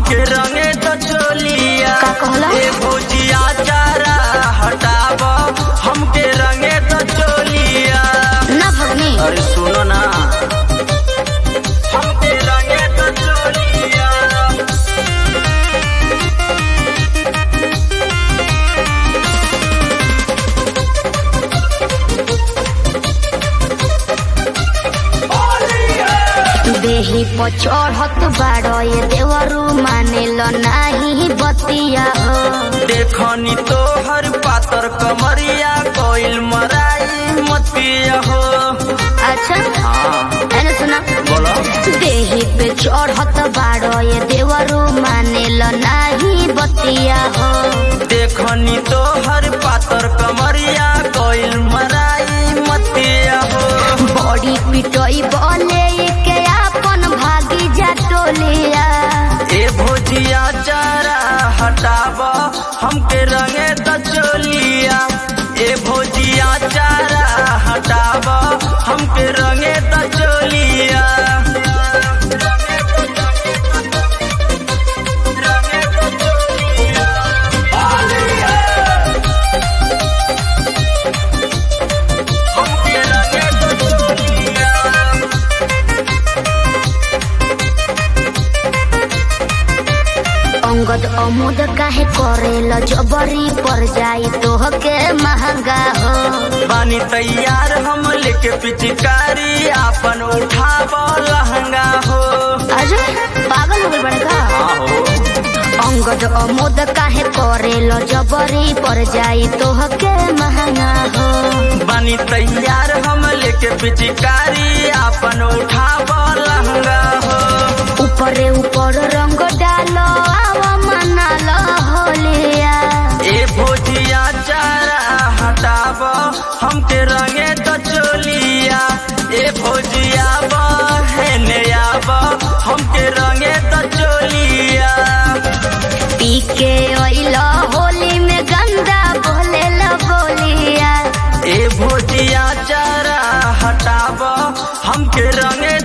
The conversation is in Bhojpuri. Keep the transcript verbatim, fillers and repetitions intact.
हमके रंगे तो चोलिया का कहला? ए भुजिया चारा हटाब हमके रंगे तो चोलिया ना भगनी। अरे सुनो ना हमके रंगे तो चोलिया देही पर चढ़त बाड़ो ये देवरू मानेल नाही बतिया हो। देखनी तो हर पातर कमरिया कोइल मराई मतिया हो। अच्छा हाँ एने सुना बोलो देही पे चढ़त बाड़ो ये देवरू मानेल नाही बतिया हो। देखनी तो हर पातर कमरिया कोइल मराई मतिया हो। बड़ी पिटोई बोले के अपन भागी जा टोलिया ए भुजिया चारा हटाब हमके रंगे तो चोलिया ए भुजिया चारा हटाब हमके रंगे तो चोलिया अंगद अमुद काहे करेल जबरी पर जाई तोहके महंगा हो। बानी तैयार हम लेके पिचकारी आपन उठाब लहंगा हो। अरे पागल हो गई बड़का। अंगद अमुद काहे करेल जबरी पर जाई तोहके महंगा हो। बानी तैयार हम लेके पिचकारी आपन उठाब लहंगा हो। ऊपरे ऊपर रंग डालो आवा मनालो होलिया ए भुजिया चारा हटाब हमके रंगे तो चोलिया ए भुजिया बहने आब हमके रंगे तो चोलिया पी के ओइलो होली में गंदा बोले ला बोलिया ए भुजिया चारा हटाब हमके रंगे